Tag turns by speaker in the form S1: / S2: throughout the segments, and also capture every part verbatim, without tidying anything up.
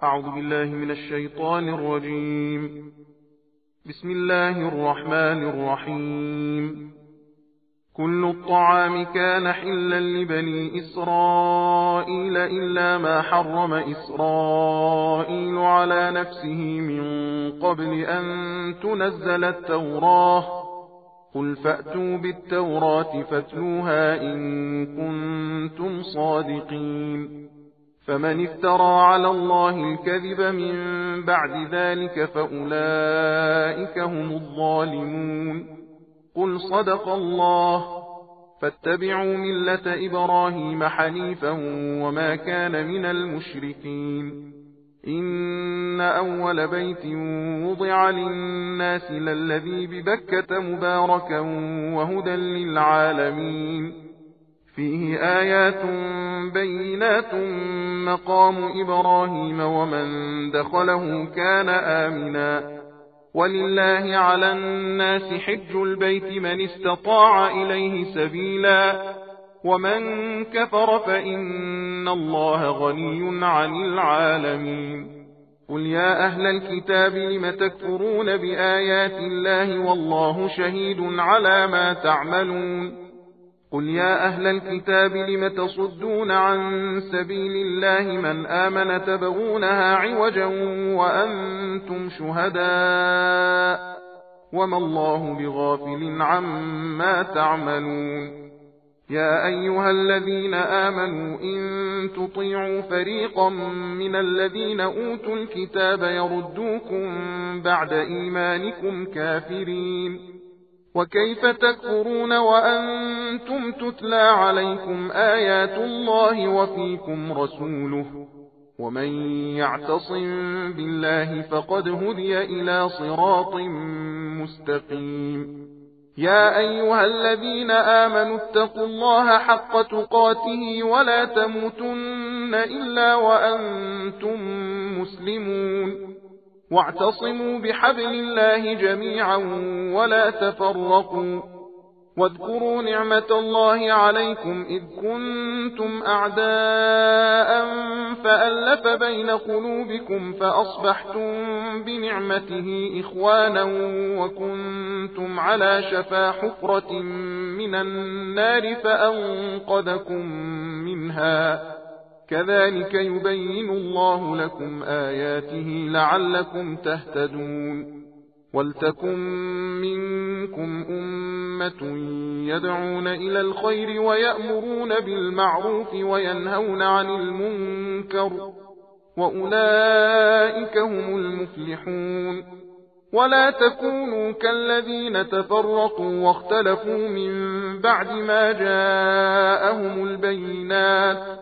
S1: أعوذ بالله من الشيطان الرجيم. بسم الله الرحمن الرحيم. كل الطعام كان حلا لبني إسرائيل إلا ما حرم إسرائيل على نفسه من قبل أن تنزل التوراة. قل فأتوا بالتوراة فاتلوها إن كنتم صادقين. فمن افترى على الله الكذب من بعد ذلك فأولئك هم الظالمون. قل صدق الله. فاتبعوا ملة إبراهيم حنيفا وما كان من المشركين. إن أول بيت وضع للناس للذي ببكة مباركا وهدى للعالمين. فيه آيات بينات مقام إبراهيم ومن دخله كان آمنا. ولله على الناس حج البيت من استطاع إليه سبيلا ومن كفر فإن الله غني عن العالمين. قل يا أهل الكتاب لم تكفرون بآيات الله والله شهيد على ما تعملون. قل يا أهل الكتاب لم تصدون عن سبيل الله من آمن تبغونها عوجا وأنتم شهداء وما الله بغافل عما تعملون. يا أيها الذين آمنوا إن تطيعوا فريقا من الذين أوتوا الكتاب يردوكم بعد إيمانكم كافرين. وكيف تكفرون وأنتم تتلى عليكم آيات الله وفيكم رسوله ومن يعتصم بالله فقد هدي إلى صراط مستقيم. يا أيها الذين آمنوا اتقوا الله حق تقاته ولا تموتن إلا وأنتم مسلمون. واعتصموا بحبل الله جميعا ولا تفرقوا. واذكروا نعمة الله عليكم إذ كنتم أعداء فألف بين قلوبكم فأصبحتم بنعمته إخوانا وكنتم على شفا حفرة من النار فأنقذكم منها. كذلك يبين الله لكم آياته لعلكم تهتدون. ولتكن منكم أمة يدعون إلى الخير ويأمرون بالمعروف وينهون عن المنكر وأولئك هم المفلحون. ولا تكونوا كالذين تفرقوا واختلفوا من بعد ما جاءهم البينات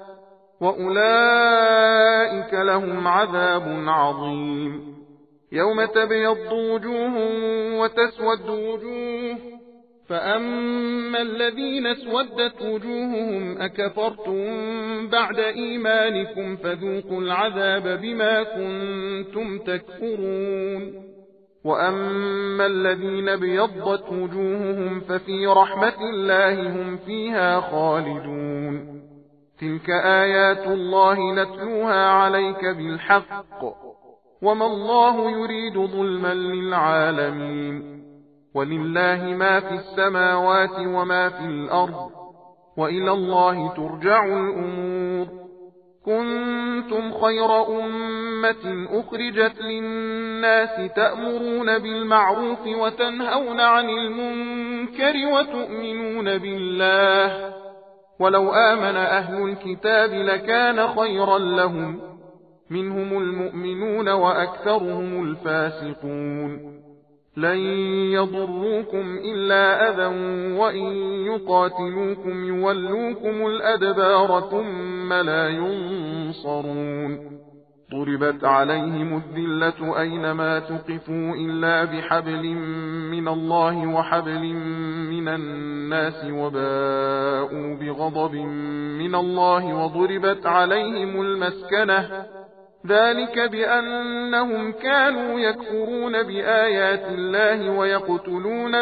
S1: وأولئك لهم عذاب عظيم. يوم تبيض وجوه وتسود وجوه فأما الذين اسودت وجوههم أكفرتم بعد إيمانكم فذوقوا العذاب بما كنتم تكفرون. وأما الذين ابيضت وجوههم ففي رحمة الله هم فيها خالدون. تلك آيات الله نتلوها عليك بالحق وما الله يريد ظلما للعالمين. ولله ما في السماوات وما في الأرض وإلى الله ترجع الأمور. كنتم خير أمة أخرجت للناس تأمرون بالمعروف وتنهون عن المنكر وتؤمنون بالله. ولو آمن أهل الكتاب لكان خيرا لهم منهم المؤمنون وأكثرهم الفاسقون. لن يضروكم إلا أذى وإن يقاتلوكم يولوكم الأدبار ثم لا ينصرون. ضربت عليهم الذلة أينما تقفوا إلا بحبل من الله وحبل من الناس وباءوا بغضب من الله وضربت عليهم المسكنة ذلك بأنهم كانوا يكفرون بآيات الله ويقتلون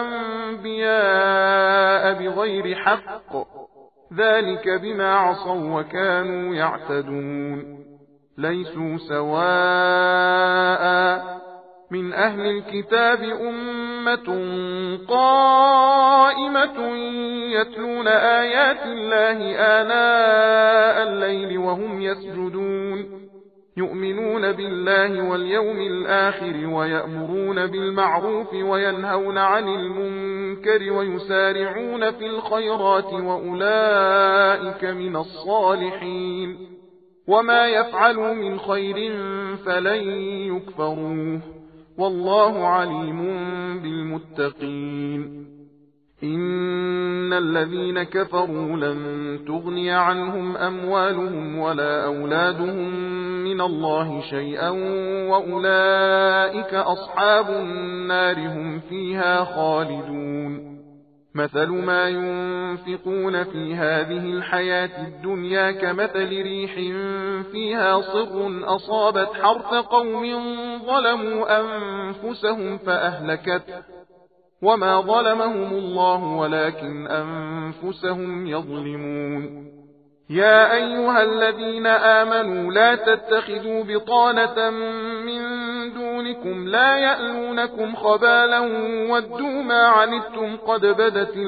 S1: الأنبياء بغير حق ذلك بما عصوا وكانوا يعتدون. ليسوا سواء من أهل الكتاب أمة قائمة يتلون آيات الله آناء الليل وهم يسجدون يؤمنون بالله واليوم الآخر ويأمرون بالمعروف وينهون عن المنكر ويسارعون في الخيرات وأولئك من الصالحين وما يفعلوا من خير فلن يكفروه والله عليم بالمتقين. إن الذين كفروا لن تغني عنهم أموالهم ولا أولادهم من الله شيئا وأولئك أصحاب النار هم فيها خالدون. مثل ما ينفقون في هذه الحياة الدنيا كمثل ريح فيها صر أصابت حرث قوم ظلموا أنفسهم فأهلكته وما ظلمهم الله ولكن أنفسهم يظلمون. يا أيها الذين آمنوا لا تتخذوا بطانة من دونكم لا يألونكم خبالا ودوا ما عنتم قد بدت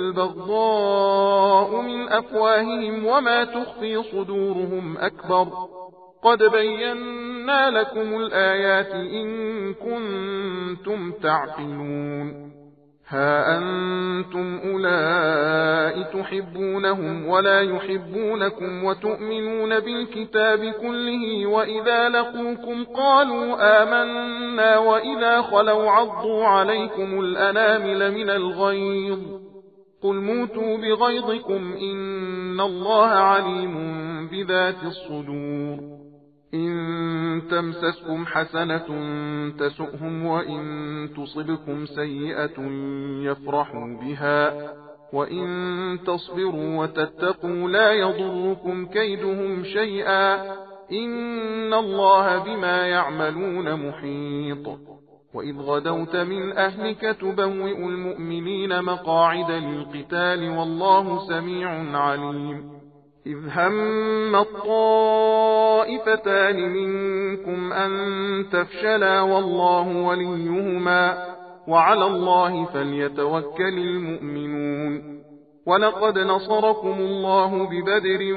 S1: البغضاء من أفواههم وما تخفي صدورهم أكبر قد بينا لكم الآيات إن كنتم تعقلون. ها أنتم أولئك تحبونهم ولا يحبونكم وتؤمنون بالكتاب كله وإذا لقوكم قالوا آمنا وإذا خلوا عضوا عليكم الأنامل من الغيظ قل موتوا بغيظكم إن الله عليم بذات الصدور. إن تمسسكم حسنة تسؤهم وإن تصبكم سيئة يفرحوا بها وإن تصبروا وتتقوا لا يضركم كيدهم شيئا إن الله بما يعملون محيط. وإذ غدوت من أهلك تبوئ المؤمنين مقاعد للقتال والله سميع عليم. إذ هم الطائفتان منكم أن تفشلا والله وليهما وعلى الله فليتوكل المؤمنون. ولقد نصركم الله ببدر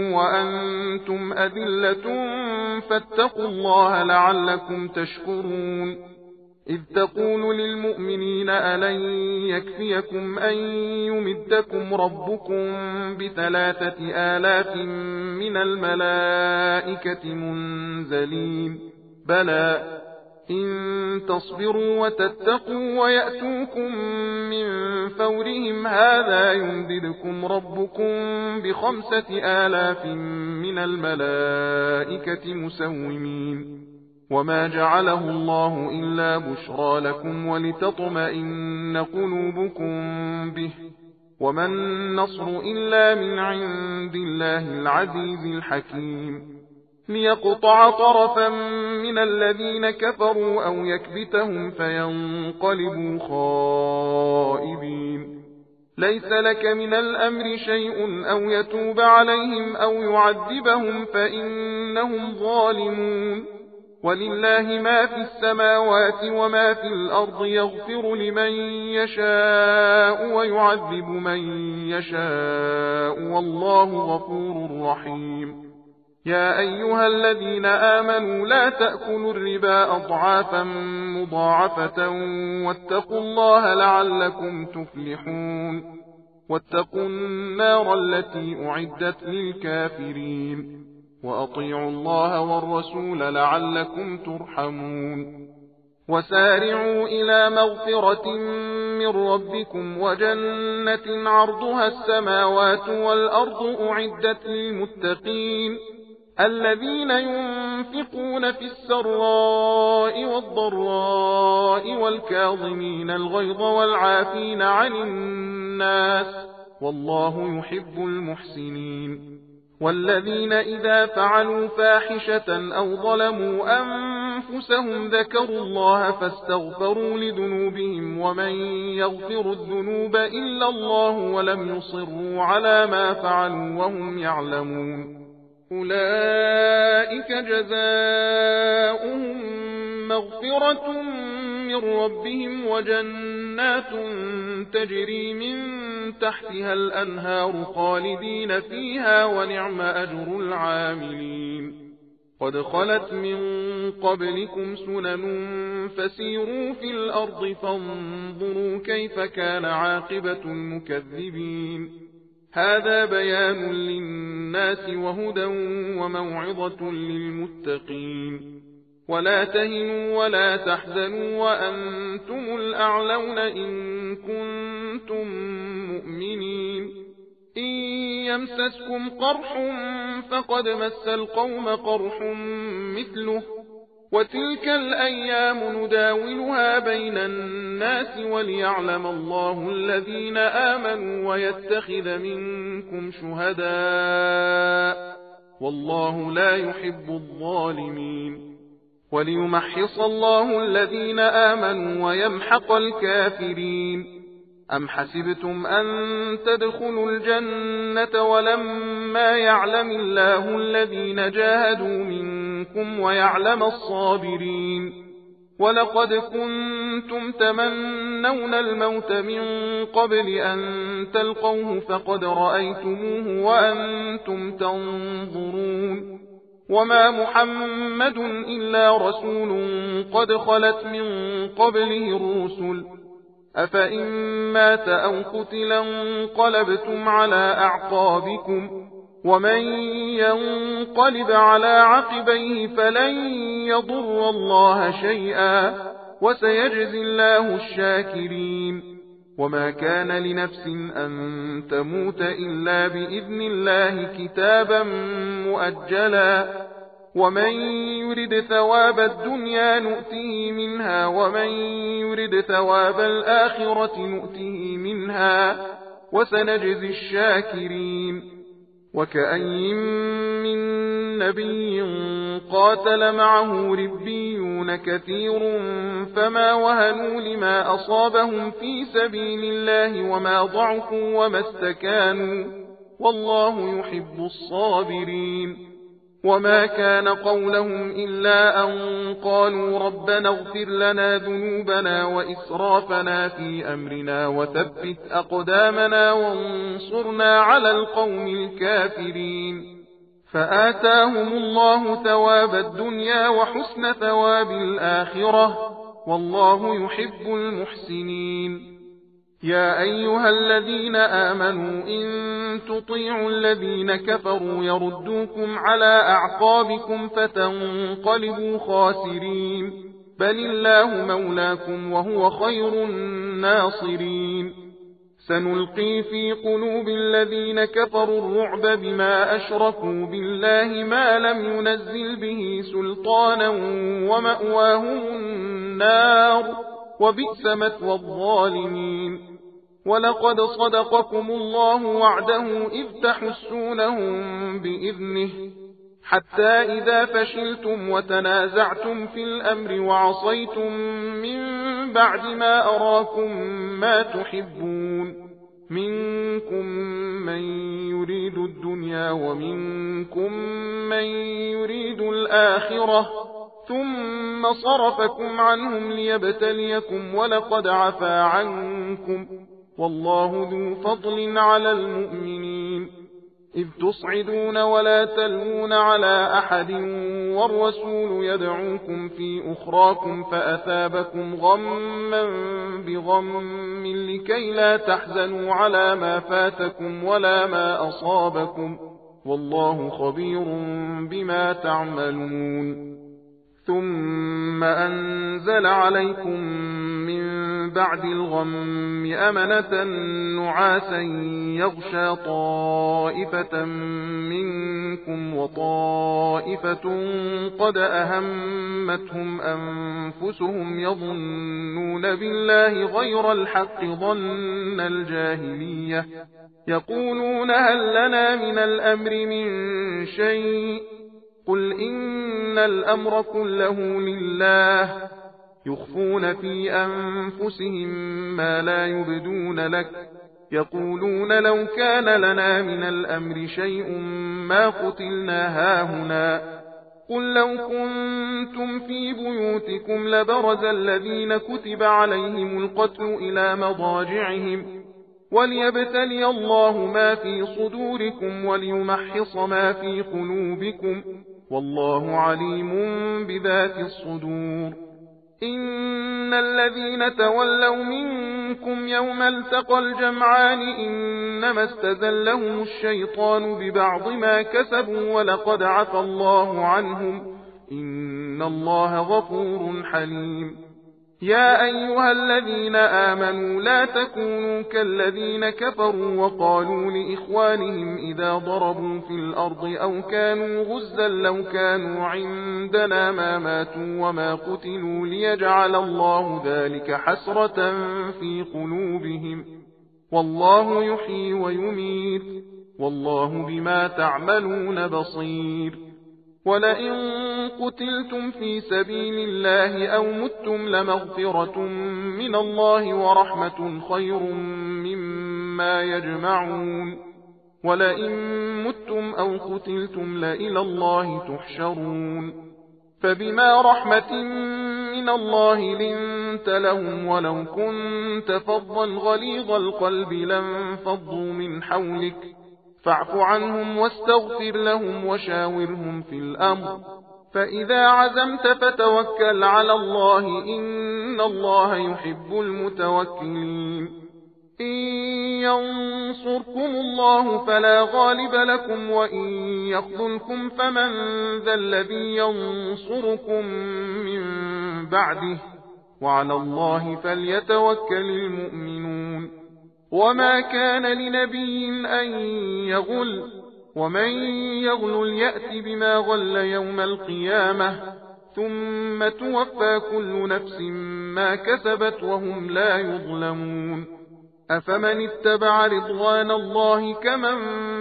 S1: وأنتم أذلة فاتقوا الله لعلكم تشكرون. إذ تقول للمؤمنين ألن يكفيكم أن يمدكم ربكم بثلاثة آلاف من الملائكة منزلين بلى إن تصبروا وتتقوا ويأتوكم من فورهم هذا يمددكم ربكم بخمسة آلاف من الملائكة مسومين. وما جعله الله إلا بشرى لكم ولتطمئن قلوبكم به وما النصر إلا من عند الله العزيز الحكيم. ليقطع طرفا من الذين كفروا أو يكبتهم فينقلبوا خائبين. ليس لك من الأمر شيء أو يتوب عليهم أو يعذبهم فإنهم ظالمون. ولله ما في السماوات وما في الأرض يغفر لمن يشاء ويعذب من يشاء والله غفور رحيم. يا أيها الذين آمنوا لا تأكلوا الربا أضعافا مضاعفة واتقوا الله لعلكم تفلحون. واتقوا النار التي أعدت للكافرين. وأطيعوا الله والرسول لعلكم ترحمون. وسارعوا إلى مغفرة من ربكم وجنة عرضها السماوات والأرض أعدت للمتقين الذين ينفقون في السراء والضراء والكاظمين الغيظ والعافين عن الناس والله يحب المحسنين. والذين إذا فعلوا فاحشة أو ظلموا أنفسهم ذكروا الله فاستغفروا لذنوبهم ومن يغفر الذنوب إلا الله ولم يصروا على ما فعلوا وهم يعلمون أولئك جزاؤهم مغفرة من ربهم وجنات تجري من تحتها الأنهار خالدين فيها ونعم أجر العاملين قد خلت من قبلكم سنن فسيروا في الأرض فانظروا كيف كان عاقبة المكذبين هذا بيان للناس وهدى وموعظة للمتقين ولا تهنوا ولا تحزنوا وأنتم الأعلون إن كنتم مؤمنين إن يمسسكم قرح فقد مس القوم قرح مثله وتلك الأيام نداولها بين الناس وليعلم الله الذين آمنوا ويتخذ منكم شهداء والله لا يحب الظالمين وليمحص الله الذين آمنوا ويمحق الكافرين أم حسبتم أن تدخلوا الجنة ولما يعلم الله الذين جاهدوا منكم ويعلم الصابرين ولقد كنتم تمنون الموت من قبل أن تلقوه فقد رأيتموه وأنتم تنظرون وما محمد إلا رسول قد خلت من قبله الرسل أفإن مات أو قتل انقلبتم على أعقابكم ومن ينقلب على عقبيه فلن يضر الله شيئا وسيجزي الله الشاكرين وما كان لنفس أن تموت إلا بإذن الله كتابا مؤجلا ومن يرد ثواب الدنيا نؤته منها ومن يرد ثواب الآخرة نؤته منها وسنجزي الشاكرين وكأين من نبي قاتل معه ربيون كثير فما وهنوا لما أصابهم في سبيل الله وما ضعفوا وما استكانوا والله يحب الصابرين وما كان قولهم إلا أن قالوا ربنا اغفر لنا ذنوبنا وإسرافنا في أمرنا وثبت أقدامنا وانصرنا على القوم الكافرين فآتاهم الله ثواب الدنيا وحسن ثواب الآخرة والله يحب المحسنين يا أيها الذين آمنوا إن تطيعوا الذين كفروا يردوكم على أعقابكم فتنقلبوا خاسرين بل الله مولاكم وهو خير الناصرين سنلقي في قلوب الذين كفروا الرعب بما أشركوا بالله ما لم ينزل به سلطانا ومأواهم النار وبئس مثوى الظالمين ولقد صدقكم الله وعده إذ تحسونهم بإذنه حتى إذا فشلتم وتنازعتم في الأمر وعصيتم من بعد ما أراكم ما تحبون منكم من يريد الدنيا ومنكم من يريد الآخرة ثم صرفكم عنهم ليبتليكم ولقد عفا عنكم والله ذو فضل على المؤمنين إذ تصعدون ولا تلوون على أحد والرسول يدعوكم في أخراكم فأثابكم غما بغم لكي لا تحزنوا على ما فاتكم ولا ما أصابكم والله خبير بما تعملون ثم أنزل عليكم من بعد الغم أمنة نعاسا يغشى طائفة منكم وطائفة قد أهمتهم أنفسهم يظنون بالله غير الحق ظن الجاهلية يقولون هل لنا من الأمر من شيء قل إن الأمر كله لله يخفون في أنفسهم ما لا يبدون لك يقولون لو كان لنا من الأمر شيء ما قتلنا هاهنا قل لو كنتم في بيوتكم لبرز الذين كتب عليهم القتل إلى مضاجعهم وليبتلي الله ما في صدوركم وليمحص ما في قلوبكم والله عليم بذات الصدور. إن الذين تولوا منكم يوم التقى الجمعان إنما استزلهم الشيطان ببعض ما كسبوا ولقد عفى الله عنهم إن الله غفور حليم. يا أيها الذين آمنوا لا تكونوا كالذين كفروا وقالوا لإخوانهم إذا ضربوا في الأرض أو كانوا غزا لو كانوا عندنا ما ماتوا وما قتلوا ليجعل الله ذلك حسرة في قلوبهم والله يحيي ويميت والله بما تعملون بصير. ولئن قتلتم في سبيل الله أو متم لمغفرة من الله ورحمة خير مما يجمعون. ولئن متم أو قتلتم لإلى الله تحشرون. فبما رحمة من الله لنت لهم ولو كنت فظا غليظ القلب لانفضوا من حولك فاعف عنهم واستغفر لهم وشاورهم في الأمر فإذا عزمت فتوكل على الله إن الله يحب المتوكلين. إن ينصركم الله فلا غالب لكم وإن يخذلكم فمن ذا الذي ينصركم من بعده وعلى الله فليتوكل المؤمنون. وما كان لنبي أن يغل ومن يغل يأت بما غل يوم القيامة ثم توفى كل نفس ما كسبت وهم لا يظلمون. أفمن اتبع رضوان الله كمن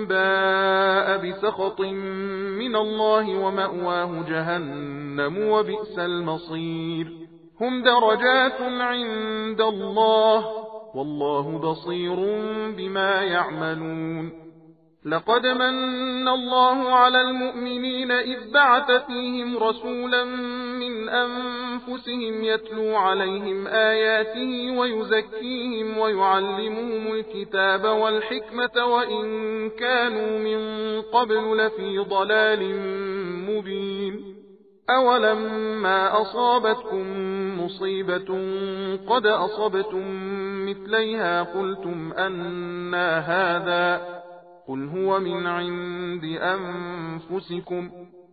S1: باء بسخط من الله ومأواه جهنم وبئس المصير. هم درجات عند الله والله بصير بما يعملون. لقد من الله على المؤمنين إذ بعث فيهم رسولا من أنفسهم يتلو عليهم آياته ويزكيهم ويعلمهم الكتاب والحكمة وإن كانوا من قبل لفي ضلال مبين. أولما أصابتكم مصيبة قد أصبتم مثليها قلتم أنى هذا قل هو من عند أنفسكم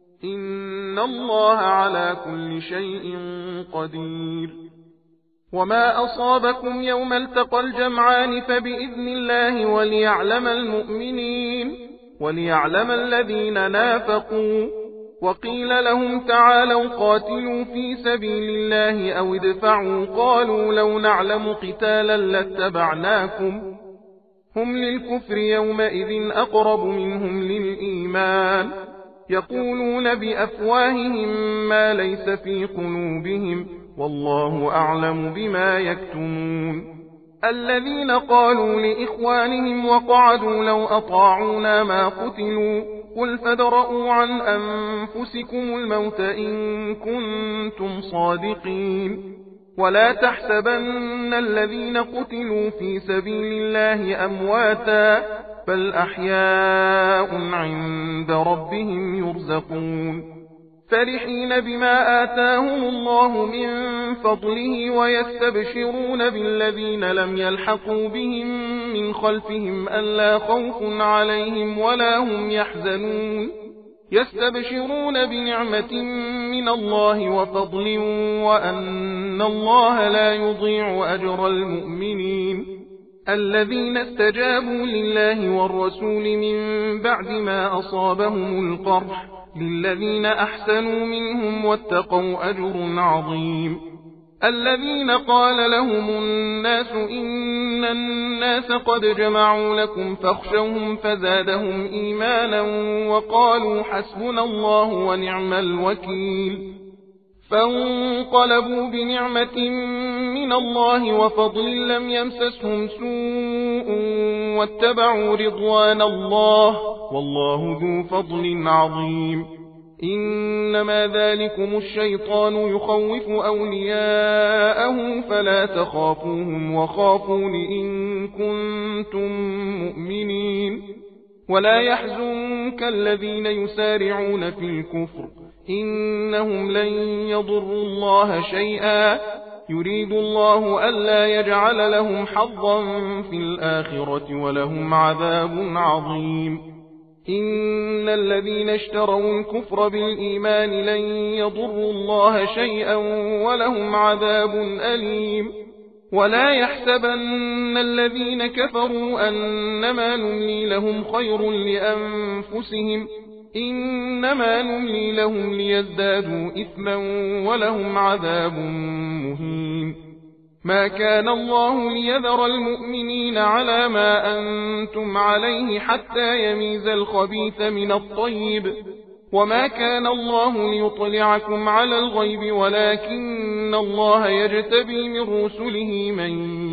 S1: إن الله على كل شيء قدير. وما أصابكم يوم التقى الجمعان فبإذن الله وليعلم المؤمنين وليعلم الذين نافقوا. وقيل لهم تعالوا قاتلوا في سبيل الله أو ادفعوا قالوا لو نعلم قتالا لاتبعناكم هم للكفر يومئذ أقرب منهم للإيمان يقولون بأفواههم ما ليس في قلوبهم والله أعلم بما يكتمون. الذين قالوا لإخوانهم وقعدوا لو أطاعونا ما قتلوا قل فادرءوا عن أنفسكم الموت إن كنتم صادقين. ولا تحسبن الذين قتلوا في سبيل الله أمواتا بل أحياء عند ربهم يرزقون. فرحين بما آتاهم الله من فضله ويستبشرون بالذين لم يلحقوا بهم من خلفهم ألا خوف عليهم ولا هم يحزنون. يستبشرون بنعمة من الله وفضل وأن الله لا يضيع أجر المؤمنين. الذين استجابوا لله والرسول من بعد ما أصابهم القرح للذين أحسنوا منهم واتقوا أجر عظيم. الذين قال لهم الناس إن الناس قد جمعوا لكم فاخشوهم فزادهم إيمانا وقالوا حسبنا الله ونعم الوكيل. فانقلبوا بنعمة من الله وفضل لم يمسسهم سوء واتبعوا رضوان الله والله ذو فضل عظيم. إنما ذلكم الشيطان يخوف أولياءه فلا تخافوهم وخافون إن كنتم مؤمنين. ولا يحزنك الذين يسارعون في الكفر إنهم لن يضروا الله شيئا يريد الله ألا يجعل لهم حظا في الآخرة ولهم عذاب عظيم. إن الذين اشتروا الكفر بالإيمان لن يضروا الله شيئا ولهم عذاب أليم. ولا يحسبن الذين كفروا أنما نملي لهم خير لأنفسهم إنما نملي لهم ليزدادوا إثما ولهم عذاب مهين. ما كان الله ليذر المؤمنين على ما أنتم عليه حتى يميز الخبيث من الطيب وما كان الله ليطلعكم على الغيب ولكن الله يجتبي من رسله من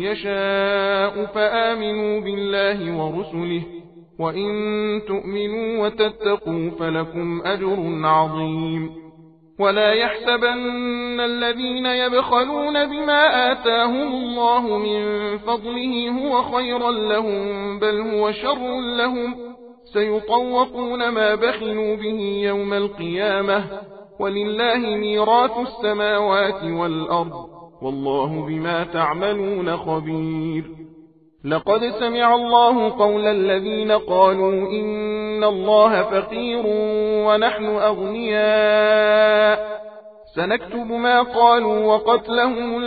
S1: يشاء فآمنوا بالله ورسله وإن تؤمنوا وتتقوا فلكم أجر عظيم. ولا يحسبن الذين يبخلون بما آتاهم الله من فضله هو خيرا لهم بل هو شر لهم سيطوقون ما بخلوا به يوم القيامة ولله ميراث السماوات والأرض والله بما تعملون خبير. لقد سمع الله قول الذين قالوا إن الله فقير ونحن أغنياء سنكتب ما قالوا وقتلهم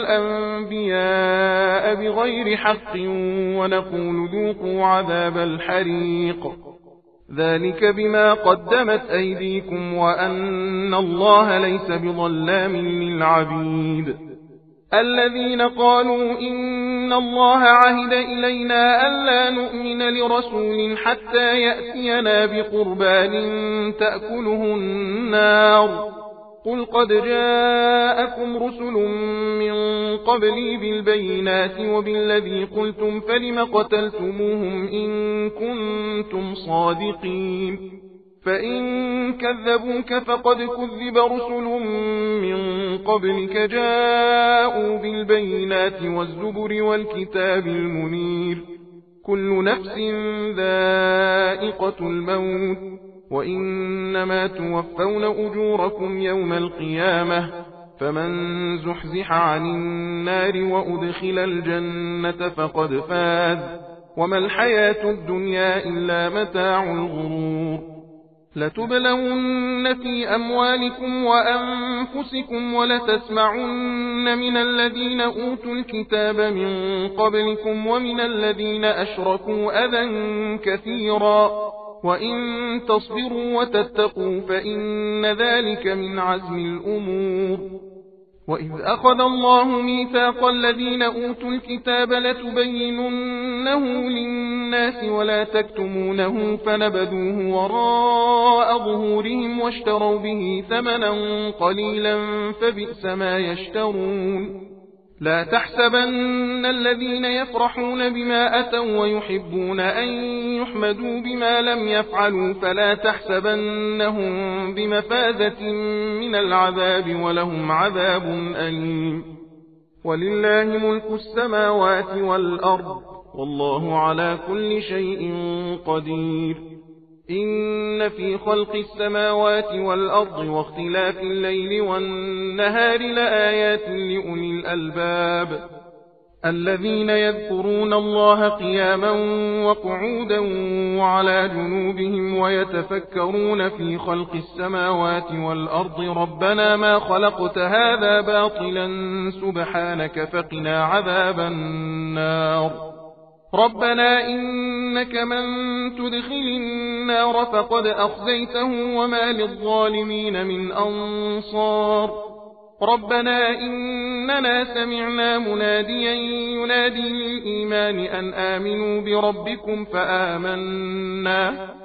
S1: الأنبياء بغير حق ونقول ذوقوا عذاب الحريق ذلك بما قدمت أيديكم وأن الله ليس بظلام للعبيد. الذين قالوا إن الله عهد إلينا ألا نؤمن لرسول حتى يأتينا بقربان تأكله النار قل قد جاءكم رسل من قبلي بالبينات وبالذي قلتم فلم قتلتموهم إن كنتم صادقين. فإن كذبوك فقد كذب رسل من قبلك جاءوا بالبينات والزبر والكتاب المنير كل نفس ذائقة الموت وإنما توفون أجوركم يوم القيامة فمن زحزح عن النار وأدخل الجنة فقد فاز وما الحياة الدنيا إلا متاع الغرور. لتبلون في أموالكم وأنفسكم ولتسمعن من الذين أوتوا الكتاب من قبلكم ومن الذين أشركوا أذى كثيرا وإن تصبروا وتتقوا فإن ذلك من عزم الأمور. وإذ أخذ الله ميثاق الذين أوتوا الكتاب لتبيننه للناس ولا تكتمونه فنبذوه وراء ظهورهم واشتروا به ثمنا قليلا فبئس ما يشترون. لا تحسبن الذين يفرحون بما أتوا ويحبون أن يحمدوا بما لم يفعلوا فلا تحسبنهم بمفازة من العذاب ولهم عذاب أليم. ولله ملك السماوات والأرض والله على كل شيء قدير. إن في خلق السماوات والأرض واختلاف الليل والنهار لآيات لأولي الألباب الذين يذكرون الله قياما وقعودا وعلى جنوبهم ويتفكرون في خلق السماوات والأرض ربنا ما خلقت هذا باطلا سبحانك فقنا عذاب النار. ربنا إنك من تدخل النار فقد أخزيته وما للظالمين من أنصار. ربنا إننا سمعنا مناديا ينادي للإيمان أن آمنوا بربكم فآمنا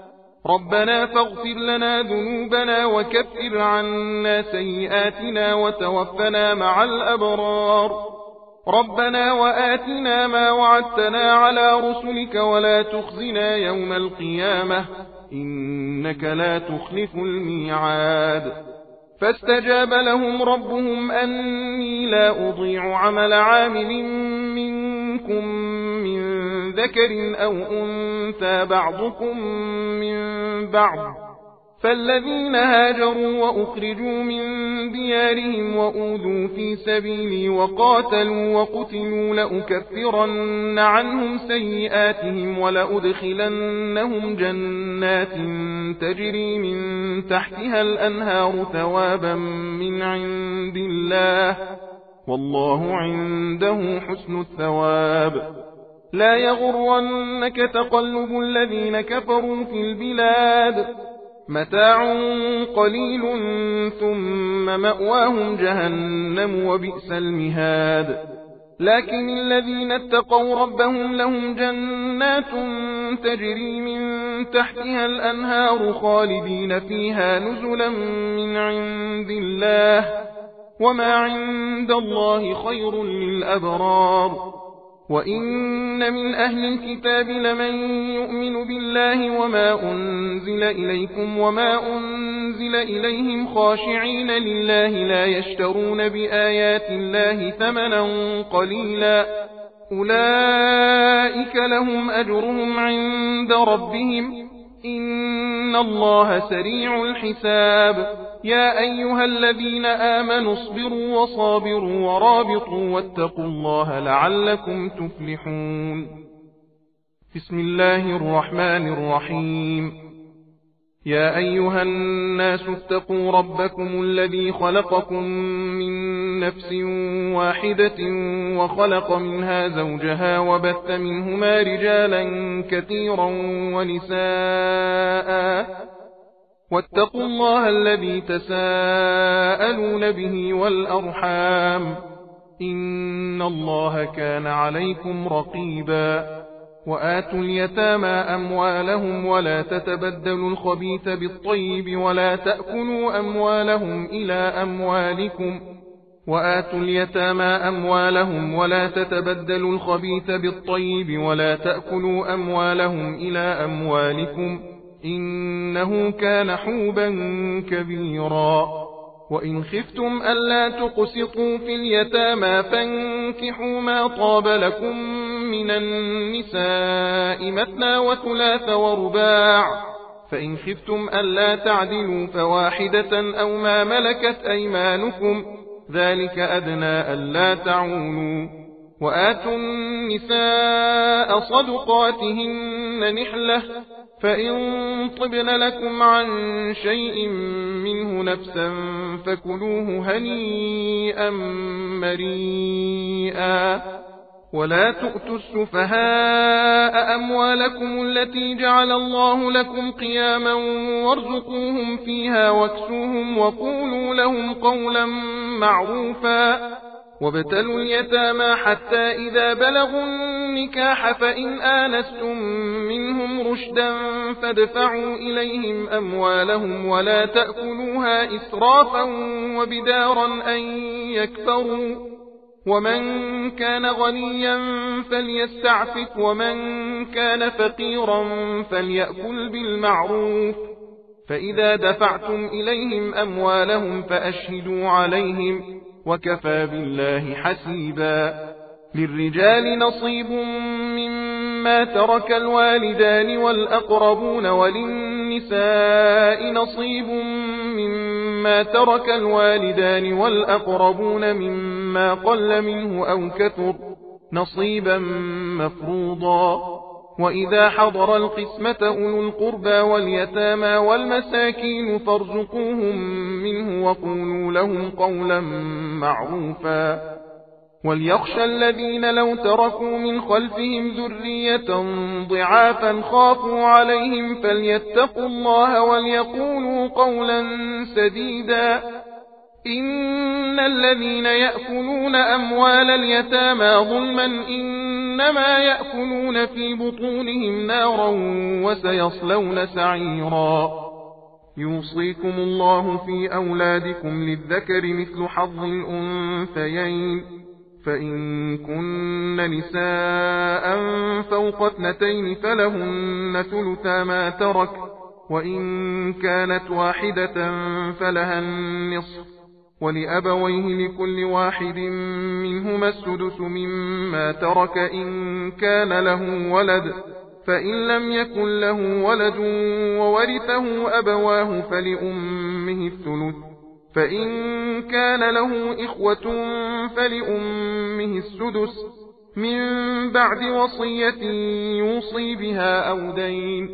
S1: ربنا فاغفر لنا ذنوبنا وكفر عنا سيئاتنا وتوفنا مع الأبرار. ربنا وآتنا ما وعدتنا على رسلك ولا تخزنا يوم القيامة إنك لا تخلف الميعاد. فاستجاب لهم ربهم أني لا أضيع عمل عامل منكم من ذكر أو أنثى بعضكم من بعض. فالذين هاجروا وأخرجوا من ديارهم وأوذوا في سبيلي وقاتلوا وقتلوا لأكفرن عنهم سيئاتهم ولأدخلنهم جنات تجري من تحتها الأنهار ثوابا من عند الله والله عنده حسن الثواب. لا يغرنك تقلب الذين كفروا في البلاد متاع قليل ثم مأواهم جهنم وبئس المهاد. لكن الذين اتقوا ربهم لهم جنات تجري من تحتها الأنهار خالدين فيها نزلا من عند الله وما عند الله خير للأبرار. وإن من أهل الكتاب لمن يؤمن بالله وما أنزل إليكم وما أنزل إليهم خاشعين لله لا يشترون بآيات الله ثمنا قليلا أولئك لهم أجرهم عند ربهم إن الله سريع الحساب. يا أيها الذين آمنوا اصبروا وصابروا ورابطوا واتقوا الله لعلكم تفلحون. بسم الله الرحمن الرحيم. يا أيها الناس اتقوا ربكم الذي خلقكم من نفس واحدة وخلق منها زوجها وبث منهما رجالا كثيرا ونساء واتقوا الله الذي تساءلون به والأرحام إن الله كان عليكم رقيبا. وآتوا اليتامى أموالهم ولا تتبدلوا الخبيث بالطيب ولا تأكلوا أموالهم إلى أموالكم وآتوا اليتامى أموالهم ولا تتبدلوا الخبيث بالطيب ولا تأكلوا أموالهم إلى أموالكم إنه كان حوبا كبيرا. وإن خفتم ألا تقسطوا في اليتامى فانكحوا ما طاب لكم من النساء مثنى وثلاث ورباع فإن خفتم ألا تعدلوا فواحدة أو ما ملكت أيمانكم ذلك أدنى ألا تعولوا. وآتوا النساء صدقاتهن نحلة فإن طبن لكم عن شيء منه نفسا فكلوه هنيئا مريئا. ولا تؤتوا السفهاء أموالكم التي جعل الله لكم قياما وارزقوهم فيها واكسوهم وقولوا لهم قولا معروفا. وابتلوا اليتامى حتى إذا بلغوا النكاح فإن آنستم منهم رشدا فادفعوا إليهم أموالهم ولا تأكلوها إسرافا وبدارا أن يكفروا. ومن كان غنيا فليستعفف ومن كان فقيرا فليأكل بالمعروف. فإذا دفعتم إليهم أموالهم فأشهدوا عليهم وكفى بالله حسيبا. للرجال نصيب مما ترك الوالدان والأقربون وللنساء نصيب مما ترك الوالدان والأقربون مما قل منه أو كثر نصيبا مفروضا. وإذا حضر القسمة أولو القربى واليتامى والمساكين فارزقوهم منه وقولوا لهم قولا معروفا. وليخشى الذين لو تركوا من خلفهم ذرية ضعافا خافوا عليهم فليتقوا الله وليقولوا قولا سديدا. إن الذين يأكلون أموال اليتامى ظلما إن إنما يأكلون في بطونهم نارا وسيصلون سعيرا يوصيكم الله في أولادكم للذكر مثل حظ الأنثيين فإن كن نساء فوق اثنتين فلهن ثلثا ما ترك وإن كانت واحدة فلها النصف ولأبويه لكل واحد منهما السدس مما ترك إن كان له ولد فإن لم يكن له ولد وورثه أبواه فلأمه الثلث فإن كان له إخوة فلأمه السدس من بعد وصية يوصي بها أو دين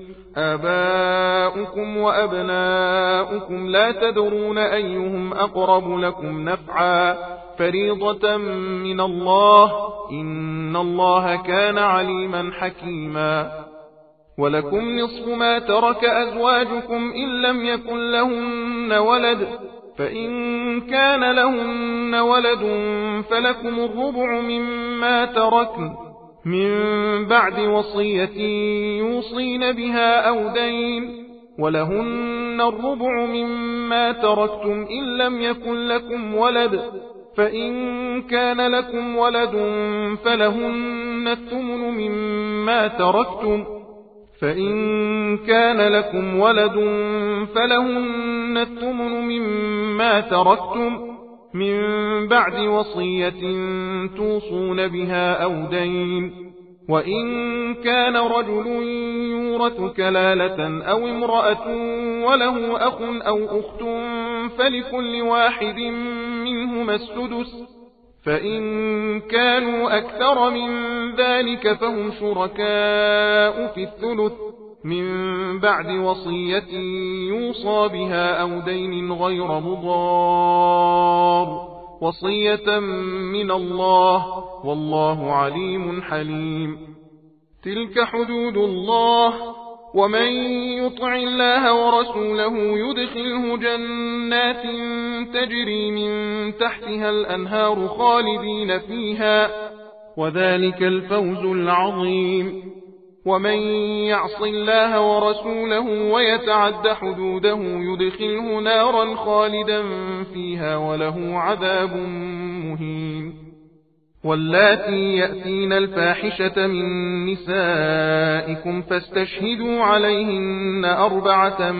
S1: آباؤكم وأبناؤكم لا تدرون أيهم أقرب لكم نفعا فريضة من الله إن الله كان عليما حكيما ولكم نصف ما ترك أزواجكم إن لم يكن لهن ولد فإن كان لهن ولد فلكم الربع مما تركن من بعد وصية يوصين بها أو دين ولهن الربع مما تركتم إن لم يكن لكم ولد فإن كان لكم ولد فلهن الثمن مما تركتم فإن كان لكم ولد فلهن الثمن مما تركتم من بعد وصية توصون بها أو دين وإن كان رجل يورث كلالة أو امرأة وله أخ أو أخت فلكل واحد منهما السدس فإن كانوا أكثر من ذلك فهم شركاء في الثلث من بعد وصية يوصى بها أو دين غير مضار وصية من الله والله عليم حليم تلك حدود الله ومن يطع الله ورسوله يدخله جنات تجري من تحتها الأنهار خالدين فيها وذلك الفوز العظيم ومن يعص الله ورسوله ويتعد حدوده يدخله نارا خالدا فيها وله عذاب مهين واللاتي يأتين الفاحشة من نسائكم فاستشهدوا عليهن أربعة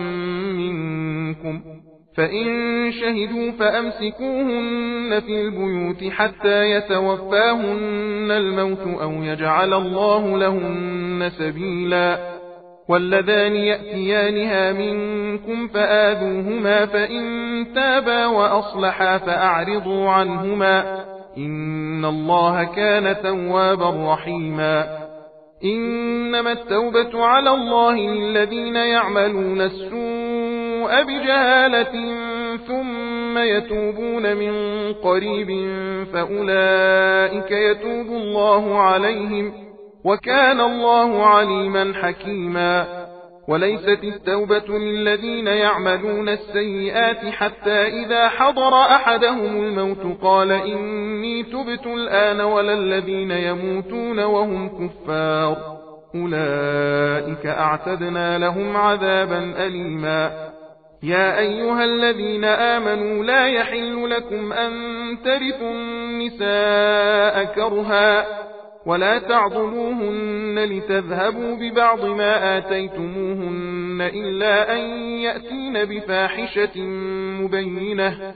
S1: منكم فإن شهدوا فأمسكوهن في البيوت حتى يتوفاهن الموت أو يجعل الله لهن سبيلا واللذان يأتيانها منكم فآذوهما فإن تابا وأصلحا فأعرضوا عنهما إن الله كان توابا رحيما إنما التوبة على الله للذين يعملون السوء بجهالة ثم يتوبون من قريب فأولئك يتوب الله عليهم وكان الله عليما حكيما وليست التوبة للذين يعملون السيئات حتى إذا حضر أحدهم الموت قال إني تبت الآن ولا الذين يموتون وهم كفار أولئك أعتدنا لهم عذابا أليما يا أيها الذين آمنوا لا يحل لكم أن ترثوا النساء كرها ولا تعضلوهن لتذهبوا ببعض ما آتيتموهن إلا أن يأتين بفاحشة مبينة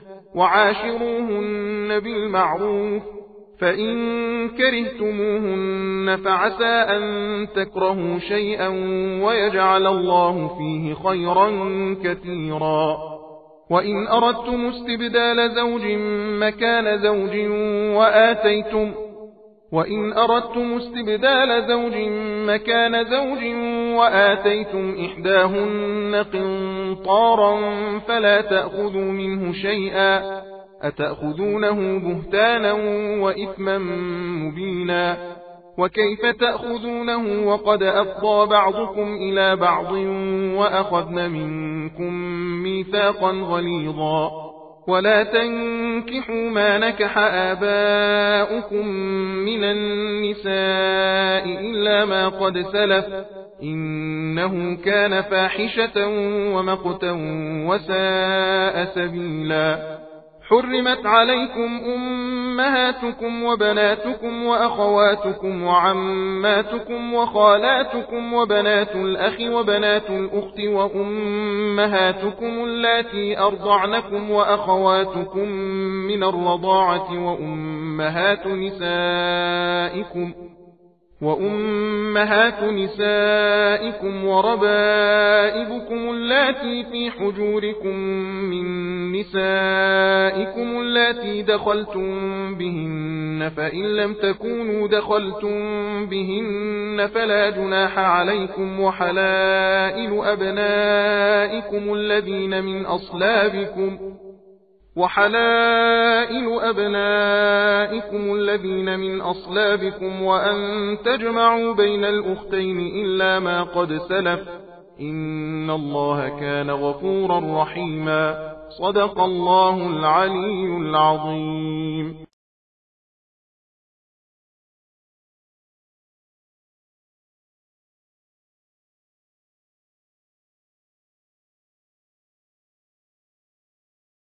S1: وعاشروهن بالمعروف فإن كرهتموهن فعسى أن تكرهوا شيئا ويجعل الله فيه خيرا كثيرا وإن أردتم استبدال زوج مكان زوج وآتيتم وإن أردتم استبدال زوج مكان زوج وآتيتم إحداهن قنطارا فلا تأخذوا منه شيئا أتأخذونه بهتانا وإثما مبينا وكيف تأخذونه وقد أفضى بعضكم إلى بعض وأخذن منكم ميثاقا غليظا ولا تنكحوا ما نكح آباؤكم من النساء إلا ما قد سلف إنه كان فاحشة ومقتا وساء سبيلا. حرمت عليكم أمهاتكم وبناتكم وأخواتكم وعماتكم وخالاتكم وبنات الأخ وبنات الأخت وأمهاتكم اللاتي أرضعنكم وأخواتكم من الرضاعة وأمهات نسائكم وأمهات نسائكم وربائبكم اللاتي في حجوركم من نسائكم اللاتي دخلتم بهن فإن لم تكونوا دخلتم بهن فلا جناح عليكم وحلائل أبنائكم الذين من أصلابكم وحلائل أبنائكم الذين من أصلابكم وأن تجمعوا بين الأختين إلا ما قد سلف إن الله كان غفورا رحيما. صدق الله العلي العظيم.